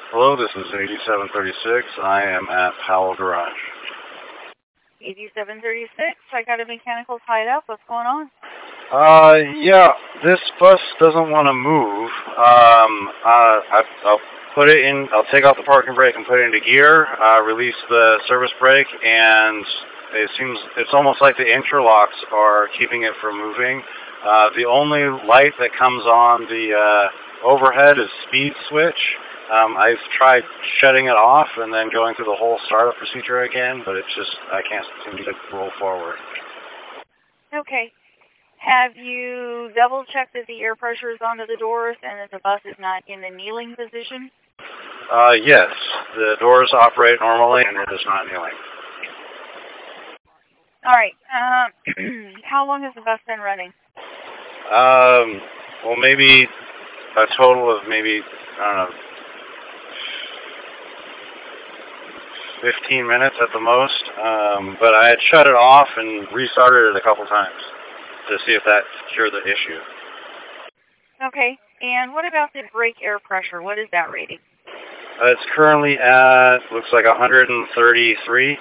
Hello, this is 8736. I am at Powell Garage. 8736, I got a mechanical tied up. What's going on? Yeah, this bus doesn't want to move. I'll put it in, I'll take out the parking brake and put it into gear, release the service brake, and it's almost like the interlocks are keeping it from moving. The only light that comes on the overhead is speed switch. I've tried shutting it off and then going through the whole startup procedure again, but it's just, I can't seem to roll forward. Okay. Have you double-checked that the air pressure is onto the doors and that the bus is not in the kneeling position? Yes. The doors operate normally and it is not kneeling. All right. How long has the bus been running? Well, maybe a total of maybe, I don't know, 15 minutes at the most. But I had shut it off and restarted it a couple times to see if that cured the issue. Okay. And what about the brake air pressure? What is that rating? It's currently at, looks like 133.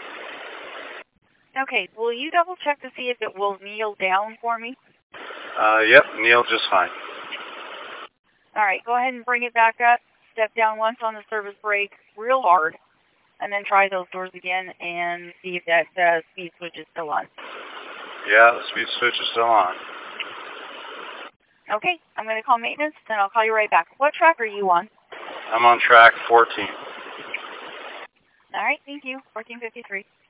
Okay. Will you double-check to see if it will kneel down for me? Yep, kneel just fine. All right. Go ahead and bring it back up. Step down once on the service brake real hard, and then try those doors again and see if that speed switch is still on. Yeah, the speed switch is still on. Okay, I'm going to call maintenance, then I'll call you right back. What track are you on? I'm on track 14. All right, thank you. 1453.